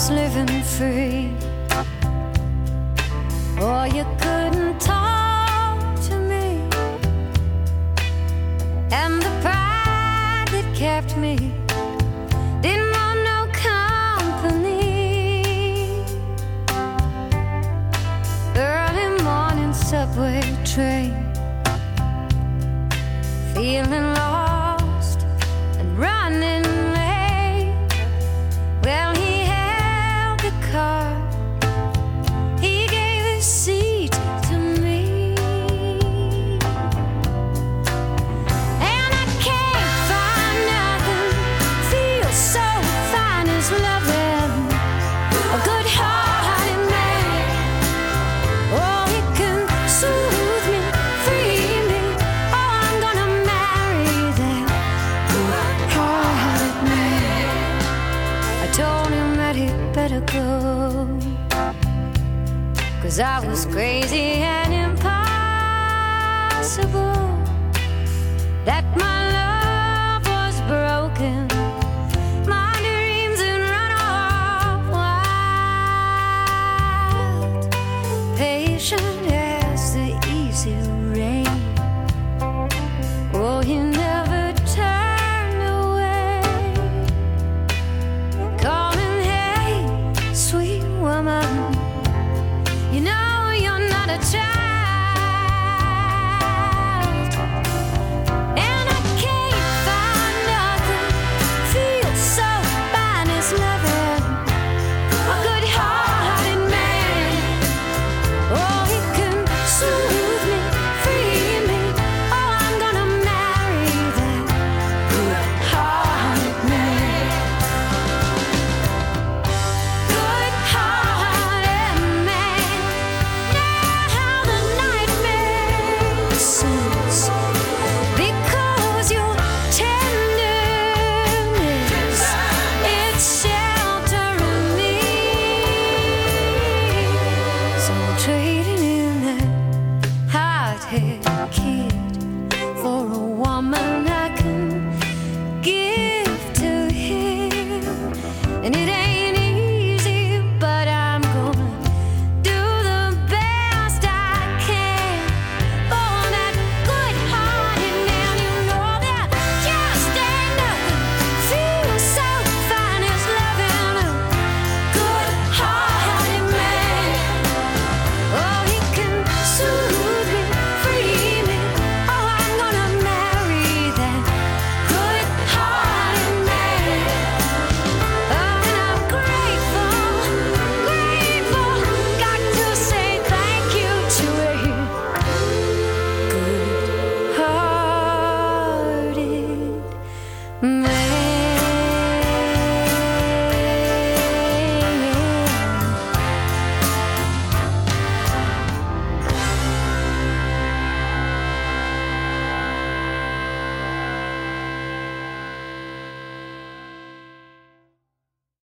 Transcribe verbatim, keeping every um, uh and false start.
was living free. Or you couldn't talk to me, and the pride that kept me didn't want no company. Early morning subway train, feeling lost and running late. Well, he held the car, he gave his seat to me, and I can't find nothing feels so fine as loving a good-hearted man. Oh, he can soothe me, free me. Oh, I'm gonna marry that good-hearted man. I told him that he'd better go, 'cause I was crazy and impossible, that my